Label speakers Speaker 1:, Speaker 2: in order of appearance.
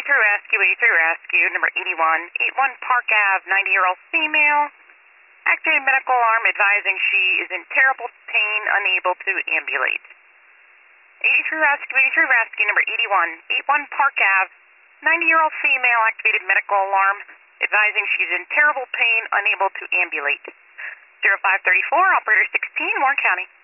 Speaker 1: Rescue, number 81, 81 Park Ave, 90-year-old female. Activated medical alarm advising she is in terrible pain, unable to ambulate. 83 Rescue, number 81, 81 Park Ave, 90-year-old female. Activated medical alarm advising she's in terrible pain, unable to ambulate. 0534, operator 16, Warren County.